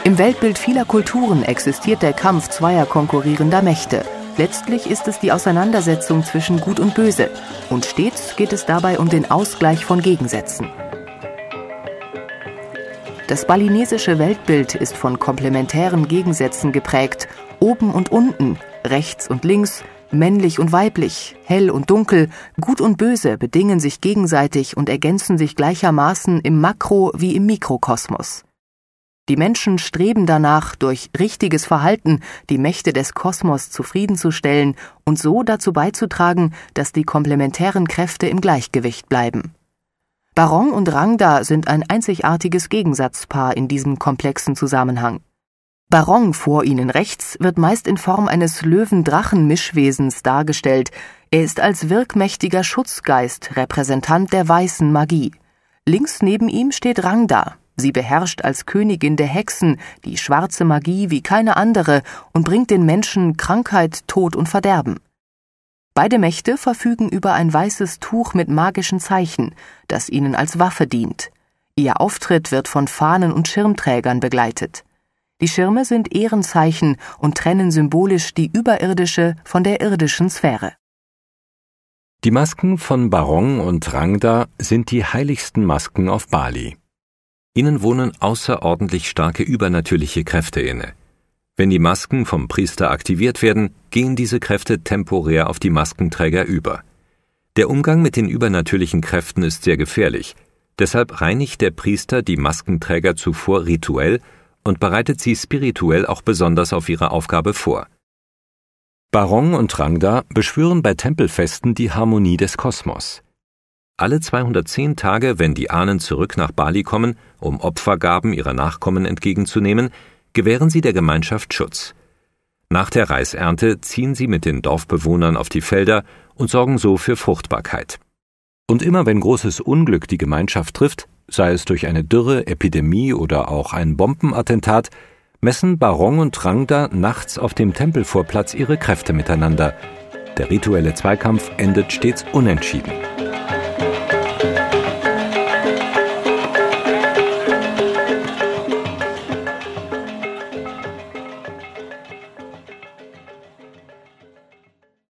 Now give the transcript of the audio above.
Im Weltbild vieler Kulturen existiert der Kampf zweier konkurrierender Mächte. Letztlich ist es die Auseinandersetzung zwischen Gut und Böse. Und stets geht es dabei um den Ausgleich von Gegensätzen. Das balinesische Weltbild ist von komplementären Gegensätzen geprägt. Oben und unten, rechts und links, männlich und weiblich, hell und dunkel, Gut und Böse bedingen sich gegenseitig und ergänzen sich gleichermaßen im Makro- wie im Mikrokosmos. Die Menschen streben danach, durch richtiges Verhalten die Mächte des Kosmos zufriedenzustellen und so dazu beizutragen, dass die komplementären Kräfte im Gleichgewicht bleiben. Barong und Rangda sind ein einzigartiges Gegensatzpaar in diesem komplexen Zusammenhang. Barong vor ihnen rechts wird meist in Form eines Löwen-Drachen-Mischwesens dargestellt. Er ist als wirkmächtiger Schutzgeist Repräsentant der weißen Magie. Links neben ihm steht Rangda. Sie beherrscht als Königin der Hexen die schwarze Magie wie keine andere und bringt den Menschen Krankheit, Tod und Verderben. Beide Mächte verfügen über ein weißes Tuch mit magischen Zeichen, das ihnen als Waffe dient. Ihr Auftritt wird von Fahnen und Schirmträgern begleitet. Die Schirme sind Ehrenzeichen und trennen symbolisch die überirdische von der irdischen Sphäre. Die Masken von Barong und Rangda sind die heiligsten Masken auf Bali. Ihnen wohnen außerordentlich starke übernatürliche Kräfte inne. Wenn die Masken vom Priester aktiviert werden, gehen diese Kräfte temporär auf die Maskenträger über. Der Umgang mit den übernatürlichen Kräften ist sehr gefährlich. Deshalb reinigt der Priester die Maskenträger zuvor rituell und bereitet sie spirituell auch besonders auf ihre Aufgabe vor. Barong und Rangda beschwören bei Tempelfesten die Harmonie des Kosmos. Alle 210 Tage, wenn die Ahnen zurück nach Bali kommen, um Opfergaben ihrer Nachkommen entgegenzunehmen, gewähren sie der Gemeinschaft Schutz. Nach der Reisernte ziehen sie mit den Dorfbewohnern auf die Felder und sorgen so für Fruchtbarkeit. Und immer wenn großes Unglück die Gemeinschaft trifft, sei es durch eine Dürre, Epidemie oder auch ein Bombenattentat, messen Barong und Rangda nachts auf dem Tempelvorplatz ihre Kräfte miteinander. Der rituelle Zweikampf endet stets unentschieden.